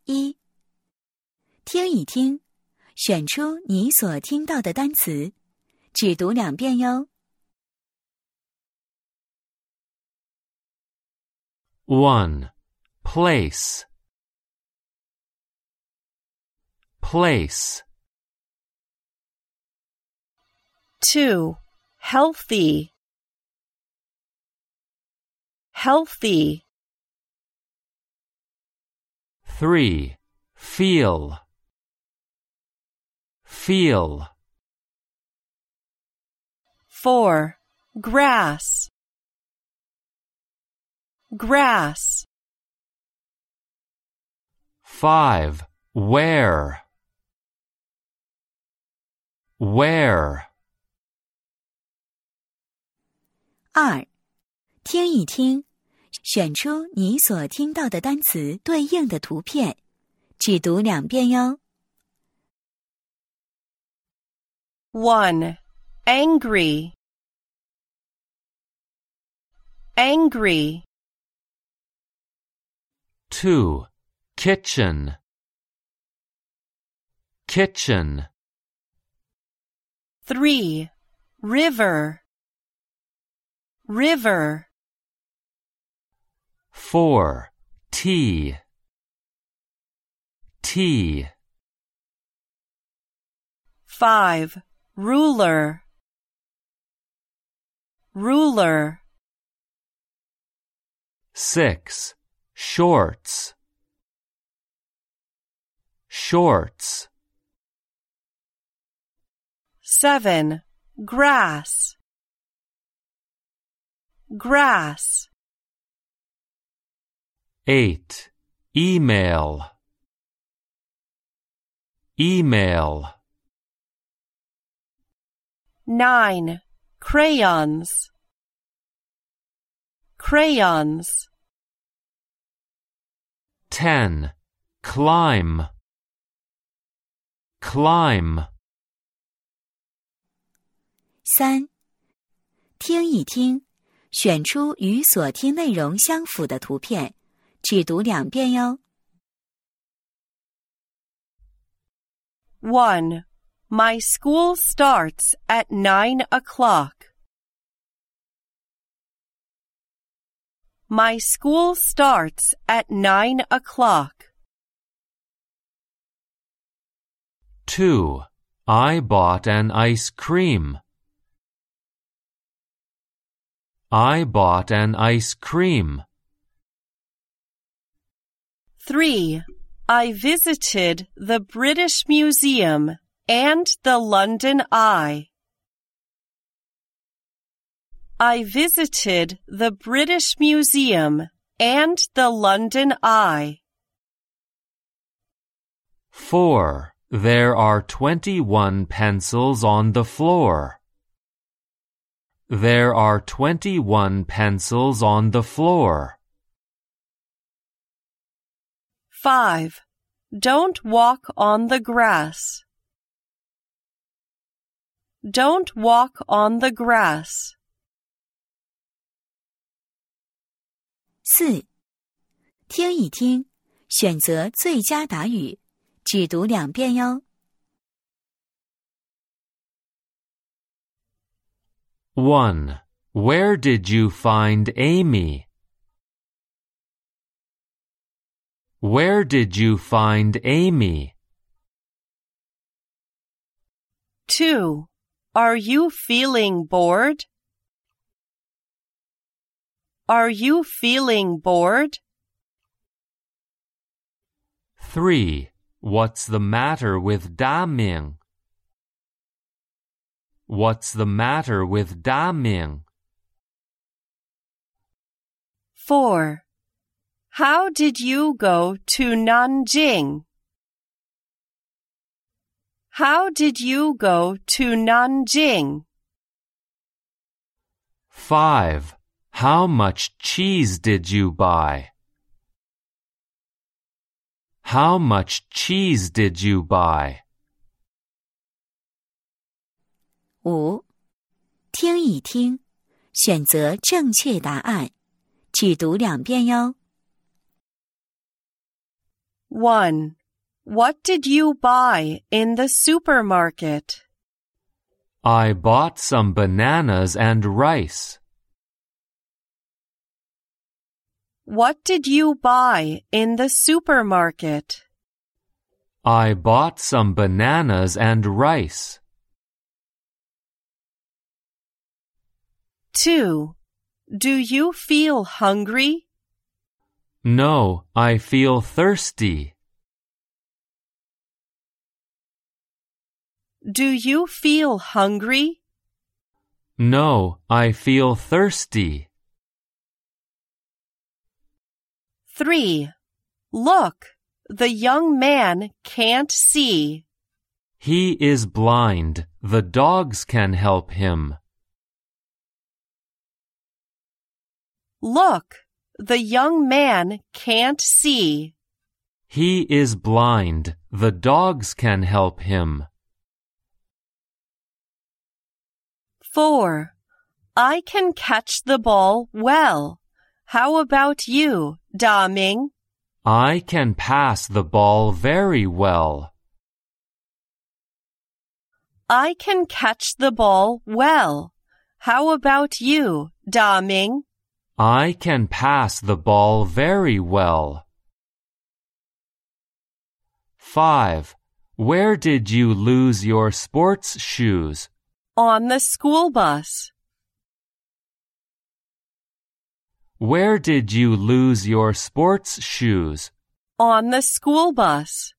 1. 听一听，选出你所听到的单词，只读2遍哟。 1. Place. Place. 2. Healthy. Healthy. 3. Feel. Feel. 4. Grass. Grass. 5. Wear. Wear. 2. 听一听，选出你所听到的单词对应的图片，只读2遍哟。 1. Angry. Angry. 2. Kitchen. Kitchen. 3. River. River. 4. Tea. Tea. 5. Ruler. Ruler. 6. Shorts. Shorts. 7. Grass. Grass. 8. Email. Email. 9. Crayons. Crayons. 10. Climb. Climb. 3. 听一听，选出与所听内容相符的图片，只读2遍哟。 1. My school starts at 9 o'clock. My school starts at 9 o'clock. 2. I bought an ice cream. I bought an ice cream. 3. I visited the British Museum and the London Eye. I visited the British Museum and the London Eye. 4. There are 21 pencils on the floor. There are 21 pencils on the floor. 5. Don't walk on the grass. Don't walk on the grass. 4. 听一听，选择最佳答语，只读2遍哟。 1. Where did you find Amy? Where did you find Amy? 2. Are you feeling bored? Are you feeling bored? 3. What's the matter with Da Ming? What's the matter with Da Ming? 4. How did you go to Nanjing? How did you go to Nanjing? 5. How much cheese did you buy? How much cheese did you buy? 5. 听一听，选择正确答案，只读2遍哟。 1. What did you buy in the supermarket? I bought some bananas and rice. What did you buy in the supermarket? I bought some bananas and rice. 2. Do you feel hungry? No, I feel thirsty. Do you feel hungry? No, I feel thirsty. 3. Look, the young man can't see. He is blind. The dogs can help him. Look, the young man can't see. He is blind. The dogs can help him. 4. I can catch the ball well. How about you, Da Ming? I can pass the ball very well. I can catch the ball well. How about you, Da Ming? I can pass the ball very well. 5. Where did you lose your sports shoes? On the school bus. Where did you lose your sports shoes? On the school bus.